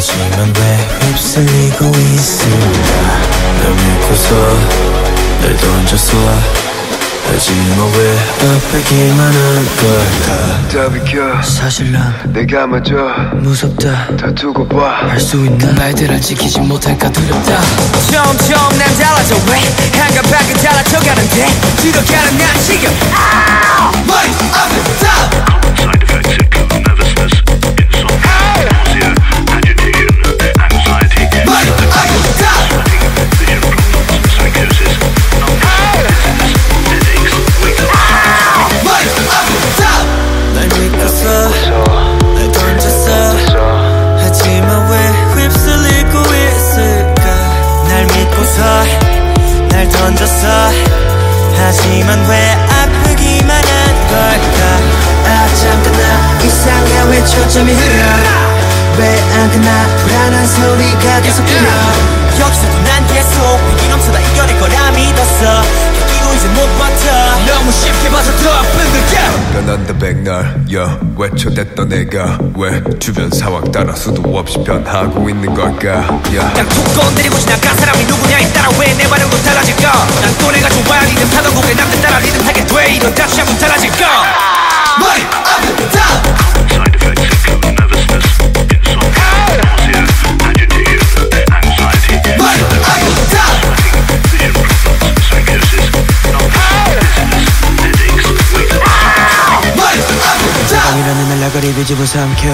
하지만 왜 휩쓸리고 있을까. 날 믿고서 날 던졌어. 하지만 왜 아프기만 한 걸까. 다 비켜 사실 난 내가 먼저 무섭다. 다 두고 봐. 할 수 있는 그 말들을 지키지 못할까 두렵다. 점점 난 달라져 왜 한가닥을 달라져가는데 들어가는 난 지금 머리 아프다. Side effects include nervousness, insomnia, nausea, agitation, anxiety, 머리 아프다. sweating, vision problems, psychosis, numbness, headaches, weakness. 머리 아프다. 날 믿고서 날 던졌어. 하지만 왜 휩쓸리고 있을까. 날 믿고서 날 던졌어. 하지만 왜 아프기만 한 걸까. 아 잠깐 나 이상해 왜 초점이 흐려. 왜 안 끝나 불안한 소리가 계속 들려. 여기서도 난 계속 위기 넘쳐다 이겨낼 거라 믿었어. 여기도 이제 못 버텨. 너무 쉽게 봐서 더 아픈 걸까. 변한다 백날 외쳐댔던 내가 왜 주변 상황 따라 수도 없이 변하고 있는 걸까. 딱 툭 건드리고 지나간 사람이 누구냐에 따라 왜 내 반응도 달라질까. 난 또 내가 좋아 리듬 타던 곡에 남들 따라 리듬하게 돼. 이런 다시 한번 달라질까. 머리 아프다. Side effects include nervousness, insomnia, nausea, agitation, anxiety, 머리 아프다. vision problems, psychosis, numbness, headaches, weakness. 머리 아프다. 밤이라는 날라가리 비집을 삼켜.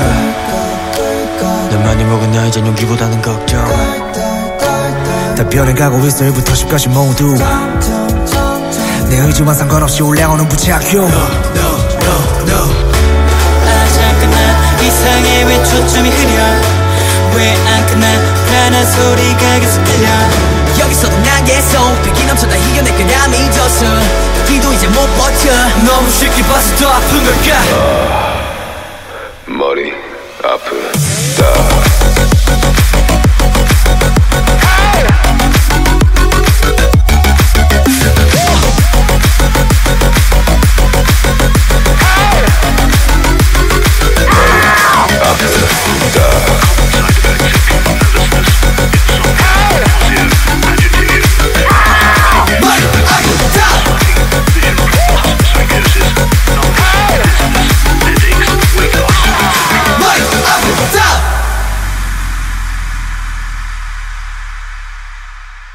난 많이 먹은 나 이젠 용기보다는 걱정. 다 변해가고 있어 1부터 10까지 모두. 내 의지와 상관없이 올라오는 부작용. 아 잠깐 나 이상해 왜 초점이 흐려. 왜 안 끝나 불안한 소리가 계속 들려. 여기서도 난 계속 패기 넘쳐다 이겨낼 거라 믿었어. 여기도 이제 못 버텨. 너무 쉽게 봐서 더 아픈 걸까. 머리 아프다.